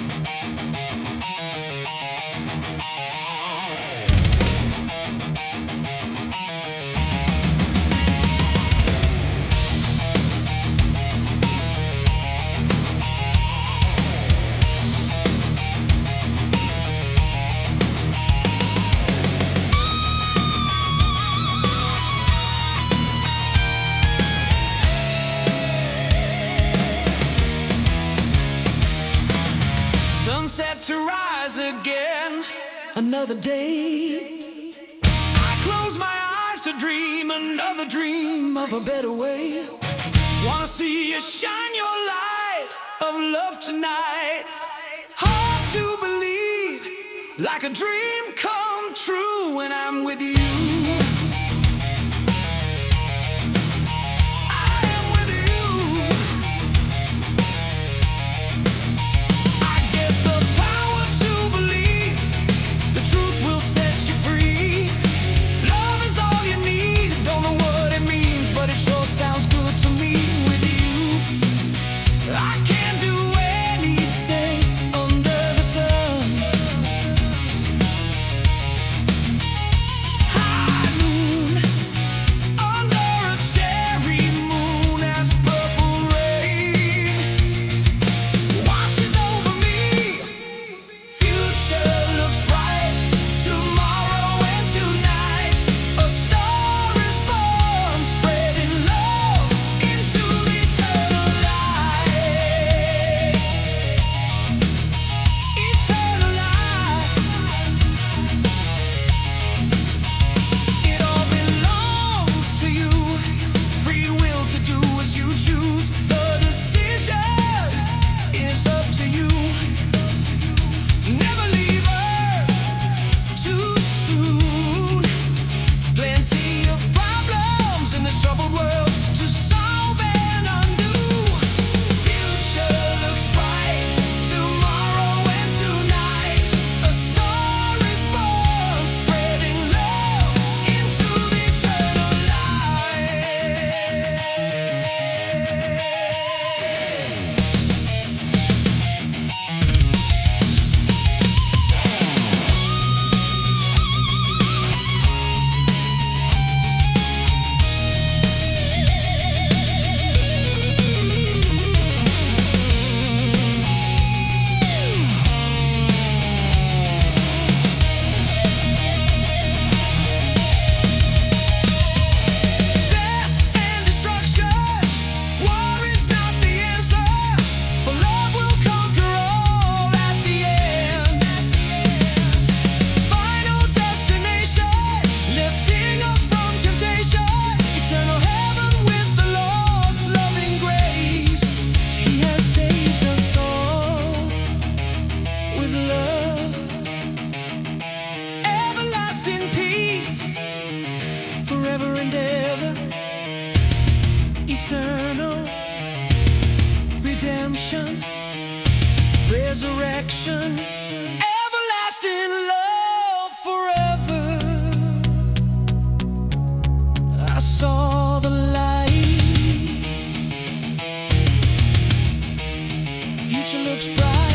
Sunset to rise again, another day. I close my eyes to dream another dream of a better way. Wanna see you shine your light of love tonight. Hard to believe, like a dream come true when I'm with you. Forever and ever, eternal redemption, resurrection, everlasting love forever. I saw the light, future looks bright.